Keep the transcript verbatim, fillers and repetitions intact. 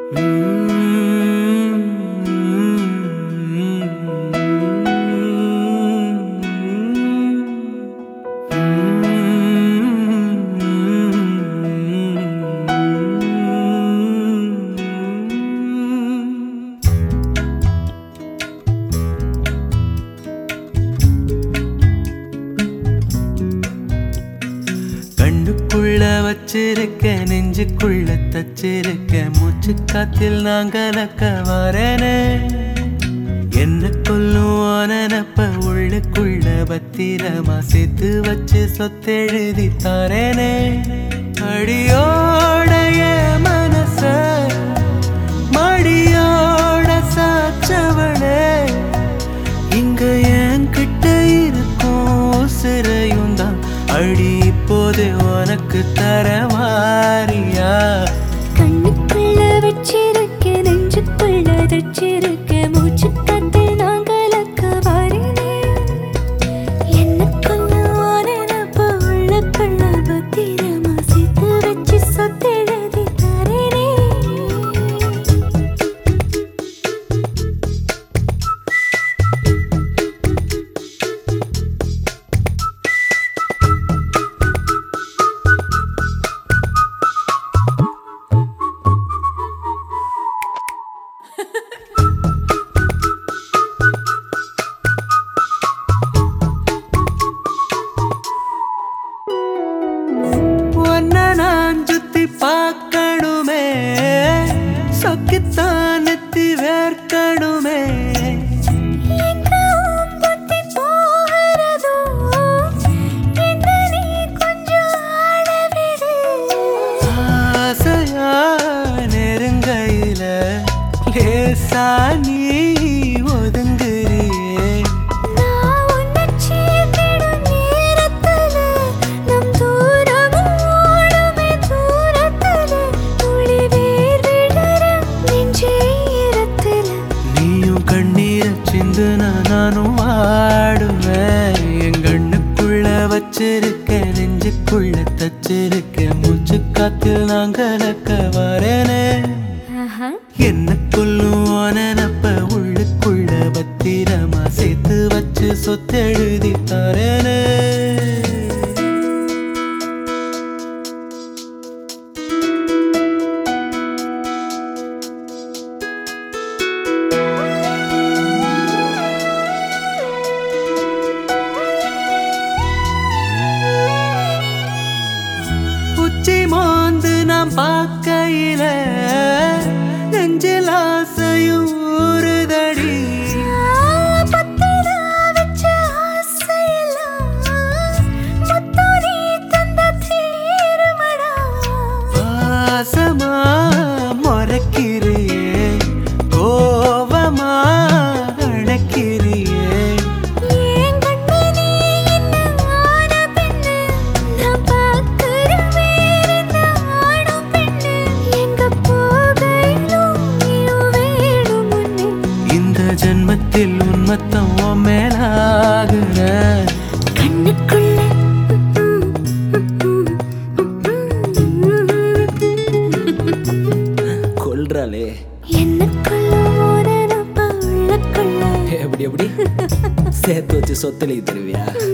கண்ணுக்குள்ள வச்சிருக்க நெஞ்சுக்குள்ள தச்சிருக்க மூச்சு காத்தில் நான் கலக்க வரேனே என்ன கொல்லும் நினப்ப உள்ளுக்குள்ள பத்திரமா சேர்த்து வச்சு சொத்தெழுதி தாரேனே அடியோடைய மனச மடியோட சாச்சவளே இங்க என் கிட்ட இருக்கும் சிறையும் தான் அடி இப்போது உனக்கு தரவாரியா கண்ணுக்குள்ள வச்சிருக்க நெஞ்சுக்குள்ள தச்சிருக்க மூச்சு காத்து நான் கலக்க வரேனே என்ன கொல்லும் நினப்ப உள்ளுக்குள்ள பத்திரமா சேர்த்து வச்சு சொத்தெழுதி தரேனே நான் சுத்தி பார்க்கணுமே சொக்கித்தானத்தி வேர்க்கணுமே ஆசையா நெருங்கையில லேசா நீ ஒதுங்குறியே நானும் வாடுவேன் என் கண்ணுக்குள்ள வச்சிருக்க நெஞ்சுக்குள்ள தச்சிருக்க மூச்சு காத்தில் நான் கலக்க வரேனே என்ன கொல்லும் நினப்ப உள்ளுக்குள்ள பத்திரமா சேர்த்து வச்சு சொத்தெழுதி தரேனே மோந்து நாம் பார்க்கையில நெஞ்சில் ஆசையும் ஊறுதடி ஆசமா மொறக்கிறியே கோவமா அணைக்கிறியே ஜன்மத்தில் உன்மத்தம் மேலாகுற கண்ணுக்குள்ள கொல்றாளே என்ன கொல்லும் நினப்ப உள்ளுக்குள்ள எப்படி எப்படி சேர்த்து வச்சு சொத்துல தருவியா?